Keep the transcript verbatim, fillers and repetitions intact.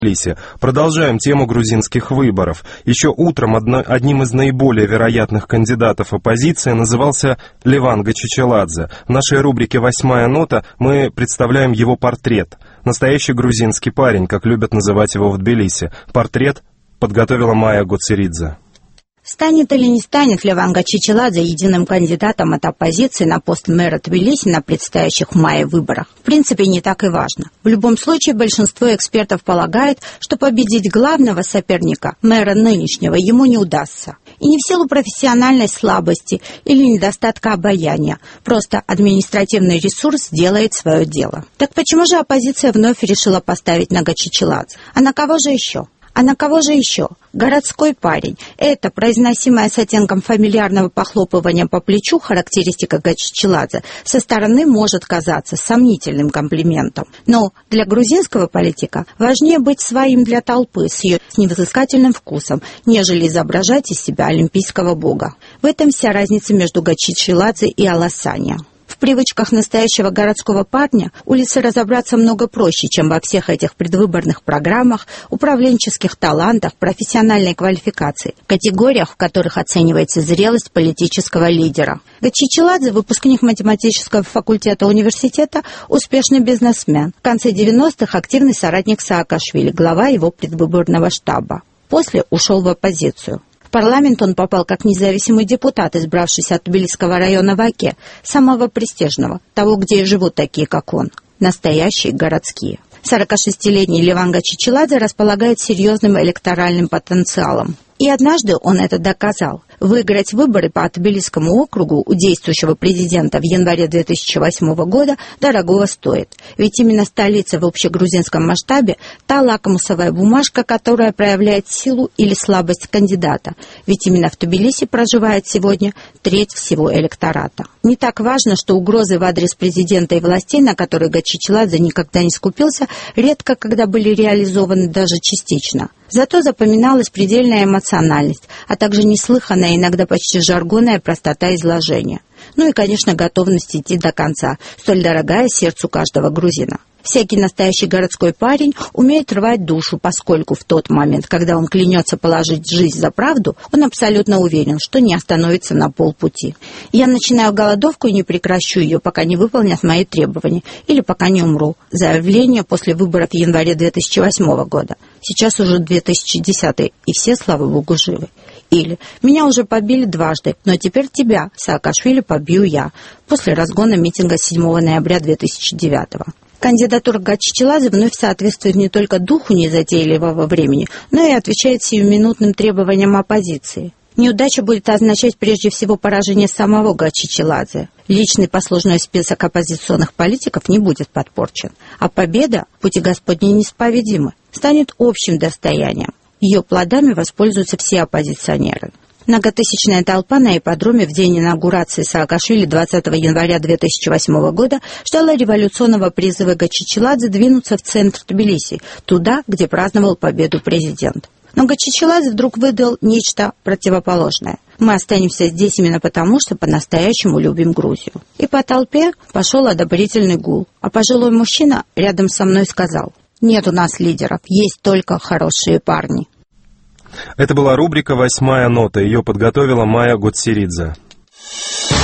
Тбилиси. Продолжаем тему грузинских выборов. Еще утром одно, одним из наиболее вероятных кандидатов оппозиции назывался Леван Гачичеладзе. В нашей рубрике «Восьмая нота» мы представляем его портрет. Настоящий грузинский парень, как любят называть его в Тбилиси. Портрет подготовила Майя Гуцеридзе. Станет или не станет Леван Гачичеладзе единым кандидатом от оппозиции на пост мэра Тбилиси на предстоящих в мае выборах, в принципе, не так и важно. В любом случае, большинство экспертов полагает, что победить главного соперника, мэра нынешнего, ему не удастся. И не в силу профессиональной слабости или недостатка обаяния, просто административный ресурс делает свое дело. Так почему же оппозиция вновь решила поставить на Гачичеладзе? А на кого же еще? А на кого же еще? Городской парень. Это, произносимая с оттенком фамильярного похлопывания по плечу, характеристика Гачичеладзе, со стороны может казаться сомнительным комплиментом. Но для грузинского политика важнее быть своим для толпы с ее невзыскательным вкусом, нежели изображать из себя олимпийского бога. В этом вся разница между Гачичеладзе и Аласанья. В привычках настоящего городского парня улицы разобраться много проще, чем во всех этих предвыборных программах, управленческих талантах, профессиональной квалификации, категориях, в которых оценивается зрелость политического лидера. Гачичеладзе, выпускник математического факультета университета, успешный бизнесмен. В конце девяностых активный соратник Саакашвили, глава его предвыборного штаба. После ушел в оппозицию. В парламент он попал как независимый депутат, избравшийся от Тбилисского района Ваке, самого престижного, того, где и живут такие, как он, настоящие городские. сорокашестилетний Леван Гачичеладзе располагает серьезным электоральным потенциалом. И однажды он это доказал. Выиграть выборы по Тбилисскому округу у действующего президента в январе две тысячи восьмого года дорогого стоит. Ведь именно столица в общегрузинском масштабе – та лакмусовая бумажка, которая проявляет силу или слабость кандидата. Ведь именно в Тбилиси проживает сегодня треть всего электората. Не так важно, что угрозы в адрес президента и властей, на которые Гачичеладзе никогда не скупился, редко когда были реализованы даже частично. Зато запоминалась предельная эмоциональность, а также неслыханная, иногда почти жаргонная простота изложения. Ну и, конечно, готовность идти до конца, столь дорогая сердцу каждого грузина. Всякий настоящий городской парень умеет рвать душу, поскольку в тот момент, когда он клянется положить жизнь за правду, он абсолютно уверен, что не остановится на полпути. Я начинаю голодовку и не прекращу ее, пока не выполнят мои требования, или пока не умру. Заявление после выборов в январе две тысячи восьмого года. Сейчас уже две тысячи десятый, и все, слава богу, живы. Или «Меня уже побили дважды, но теперь тебя, Саакашвили, побью я», после разгона митинга седьмого ноября две тысячи девятого. Кандидатура Гачичеладзе вновь соответствует не только духу незатейливого времени, но и отвечает сиюминутным требованиям оппозиции. Неудача будет означать прежде всего поражение самого Гачичеладзе. Личный послужной список оппозиционных политиков не будет подпорчен, а победа, пути Господни неисповедимы, станет общим достоянием. Ее плодами воспользуются все оппозиционеры. Многотысячная толпа на ипподроме в день инаугурации Саакашвили двадцатого января две тысячи восьмого года ждала революционного призыва Гачичеладзе двинуться в центр Тбилиси, туда, где праздновал победу президент. Но Гачичеладзе вдруг выдал нечто противоположное. Мы останемся здесь именно потому, что по-настоящему любим Грузию. И по толпе пошел одобрительный гул, а пожилой мужчина рядом со мной сказал: «Нет у нас лидеров, есть только хорошие парни». Это была рубрика «Восьмая нота». Ее подготовила Майя Гуцеридзе.